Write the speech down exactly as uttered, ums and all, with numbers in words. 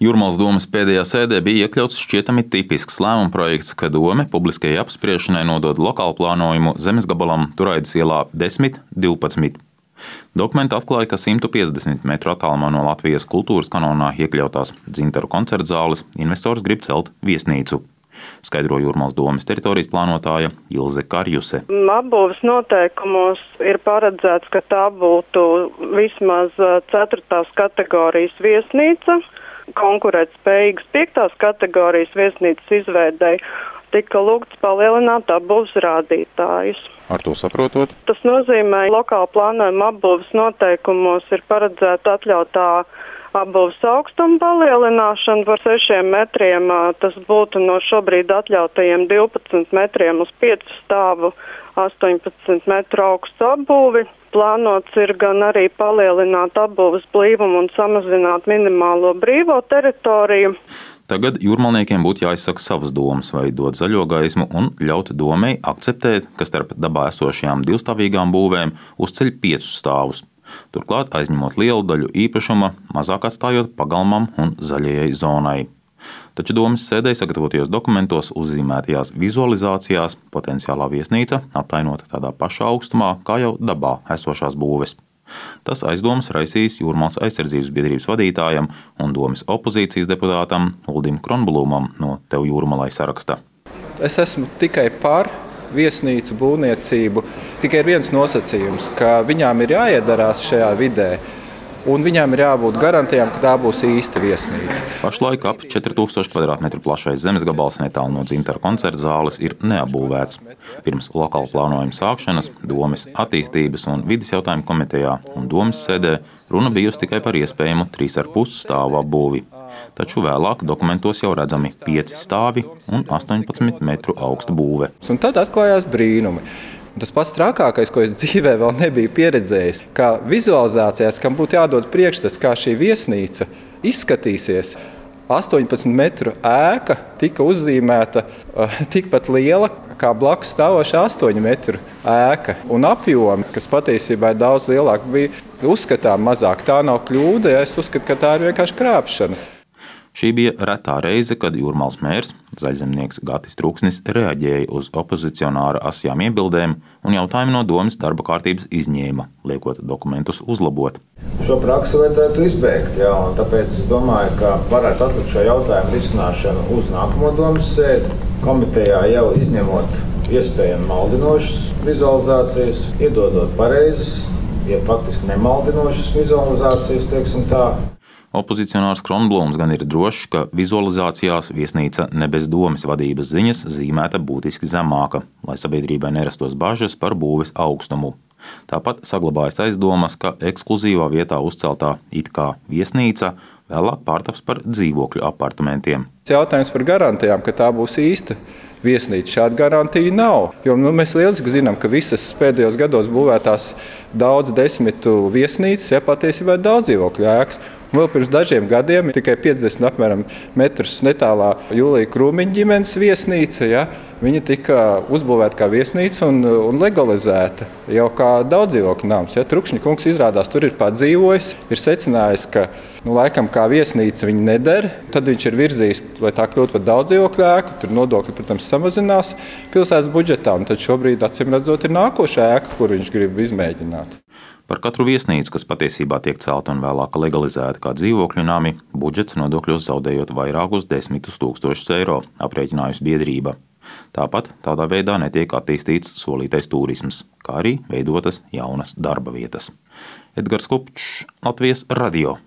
Jūrmalas domes pēdējā sēdē bija iekļauts šķietami tipisks lēmuma projekts, ka dome publiskajai apspriešanai nodod lokālu plānojumu zemes gabalam Turaidas ielā desmit divpadsmit. Dokumenti atklāja, ka simt piecdesmit metru attālumā no Latvijas kultūras kanonā iekļautās Dzintaru koncerta zāles investors grib celt viesnīcu. Skaidro Jūrmalas domes teritorijas plānotāja Ilze Karjuse. Apbūves noteikumos ir paredzēts, ka tā būtu vismaz ceturtās kategorijas viesnīca. Konkurētspējīgas piektās kategorijas viesnīcas izveidei tika lūgts palielināt apbūves rādītājus. Ar to saprotot? Tas nozīmē, ka lokāla plānojuma apbūves noteikumos ir paredzēta atļautā apbūves augstuma palielināšana par sešiem metriem. Tas būtu no šobrīd atļautajiem divpadsmit metriem uz piecu stāvu astoņpadsmit metru augstu apbūvi. Plānots ir gan arī palielināt apbūves blīvumu un samazināt minimālo brīvo teritoriju. Tagad jūrmalniekiem būtu jāizsaka savas domas vai dot zaļo gaismu un ļaut domei akceptēt, ka starp dabā esošajām divstāvīgām būvēm uzceļ piecus stāvus. Turklāt aizņemot lielu daļu īpašuma, mazāk atstājot pagalmam un zaļajai zonai. Taču domes sēdē sagatavotajos dokumentos uzzīmētajās vizualizācijās potenciālā viesnīca attainota tādā pašā augstumā kā jau dabā esošās būves. Tas aizdomas raisīs Jūrmalas aizsardzības biedrības vadītājam un domes opozīcijas deputātam Uldim Kronblūmam no Tev Jūrmalai saraksta. Es esmu tikai par viesnīcu būvniecību. Tikai ir viens nosacījums, ka viņām ir jāiedarās šajā vidē. Un viņām ir jābūt garantijām, ka tā būs īsta viesnīca. Pašlaik ap četri tūkstoši kvadrātmetru plašais zemes gabals netālu no Dzintaru koncerta zāles ir neapbūvēts. Pirms lokāla plānojuma sākšanas domes attīstības un vides jautājumu komitejā un domes sēdē runa bijusi tikai par iespējamu trīs ar pus stāvu apbūvi. Taču vēlāk dokumentos jau redzami pieci stāvi un astoņpadsmit metru augsta būve. Un tad atklājās brīnumi. Tas pats trakākais, ko es dzīvē vēl nebiju pieredzējis, kā vizualizācijās, kam būtu jādod priekšstats, kā šī viesnīca izskatīsies. astoņpadsmit metru ēka tika uzzīmēta uh, tikpat liela kā blakus stāvoša astoņu metru ēka. Un apjomi, kas patiesībā ir daudz lielāki, bija uzskatām mazāk. Tā nav kļūda, ja es uzskatu, ka tā ir vienkārši krāpšana. Šī bija retā reize, kad Jūrmalas mērs, zaļzemnieks Gatis Trūksnis, reaģēja uz opozicionāra asajām iebildēm un jautājumu no domes darba kārtības izņēma, liekot dokumentus uzlabot. Šo praksi vajadzētu izbeigt, jā, un tāpēc es domāju, ka varētu atlikt šo jautājumu risināšanu uz nākamo domes sēdi. Komitejā jau izņemot iespējami maldinošas vizualizācijas, iedodot pareizes, ja faktiski nemaldinošas vizualizācijas, teiksim tā. Opozicionārs Kronblūms gan ir drošs, ka vizualizācijās viesnīca ne bez domes vadības ziņas zīmēta būtiski zemāka, lai sabiedrībai nerastos bažas par būves augstumu. Tāpat saglabājas aizdomas, ka ekskluzīvā vietā uzceltā it kā viesnīca vēlāk pārtaps par dzīvokļu apartamentiem. Jautājums par garantijām, ka tā būs īsta viesnīca. Šāda garantija nav. Jo, nu, mēs lieliski zinām, ka visas pēdējos gados būvētās daudz desmitu viesnīcas, ja patiesībā ir daudz dzīvokļu ēkas. Vēl pirms dažiem gadiem tikai piecdesmit apmēram metrus netālā Jūlija Krūmiņa ģimenes viesnīca. Ja, viņa tika uzbūvēta kā viesnīca un, un legalizēta jau kā daudzdzīvokļu nams. Ja. Trukšņa kungs izrādās tur ir padzīvojis, ir secinājis, ka nu, laikam kā viesnīca viņa neder. Tad viņš ir virzījis, lai tā kļūtu par daudzdzīvokļu ēku. Tur nodokļi, protams, samazinās pilsētas budžetā. Un tad šobrīd, acīm redzot, ir nākošā ēka, kur viņš grib izmēģināt. Par katru viesnīcu, kas patiesībā tiek celta un vēlāk legalizēta kā dzīvokļu nami, budžets nodokļos zaudējot vairākus desmitus tūkstošus eiro, aprēķinājusi biedrība. Tāpat tādā veidā netiek attīstīts solītais turisms, kā arī veidotas jaunas darba vietas. Edgars Kupčs, Latvijas radio.